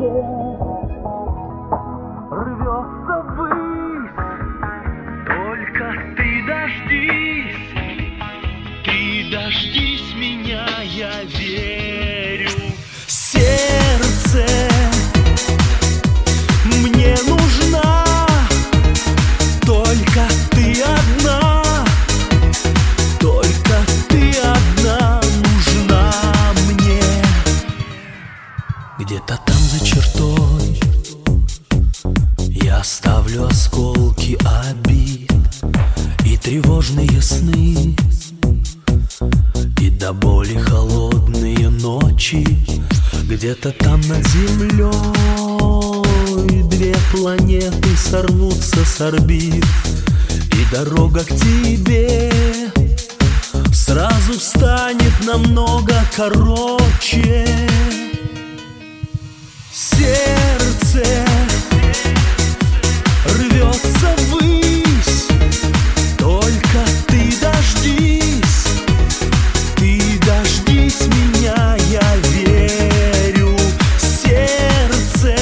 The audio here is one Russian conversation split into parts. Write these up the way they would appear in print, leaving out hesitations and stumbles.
рвется ввысь. Только ты дождись меня, я верю. Сердце, мне нужна только ты одна, только ты одна нужна мне. Где-то там за чертой я оставлю осколки обид и тревожные сны, и до боли холодные ночи. Где-то там над землей две планеты сорвутся с орбит, и дорога к тебе сразу станет намного короче. Сердце рвется ввысь, только ты дождись меня, я верю. Сердце,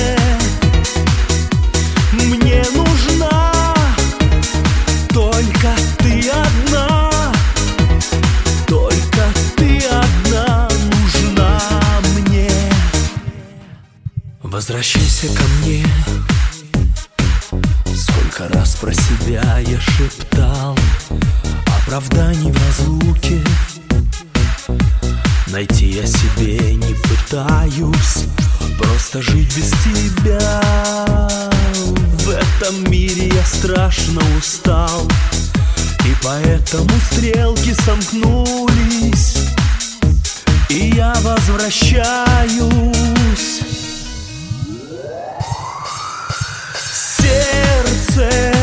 мне нужна только ты одна, только ты одна нужна мне. Возвращайся ко мне. Сколько раз про себя я шептал оправданий в разлуке. Найти я себе не пытаюсь, просто жить без тебя. В этом мире я страшно устал, и поэтому стрелки сомкнулись, и я возвращаюсь. Сердце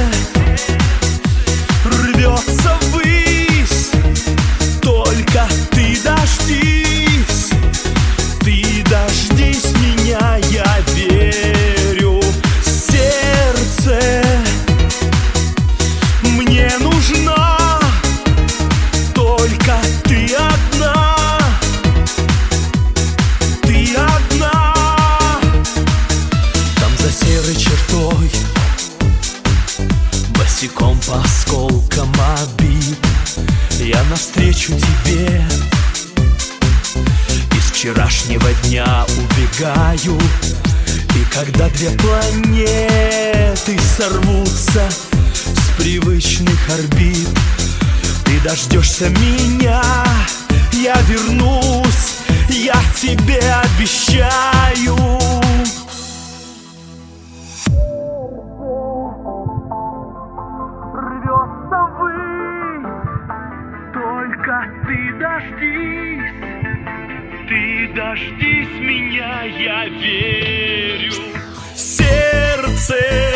рвется ввысь, только ты дождись меня, я верю. Сердце, мне нужна только ты одна, ты одна. Там за серой чертой, босиком по осколкам обид, я навстречу тебе из вчерашнего дня убегаю. И когда две планеты сорвутся с привычных орбит, ты дождешься меня, я вернусь, я тебе обещаю. Рвется ввысь, только ты дождись меня, я верю. Сердце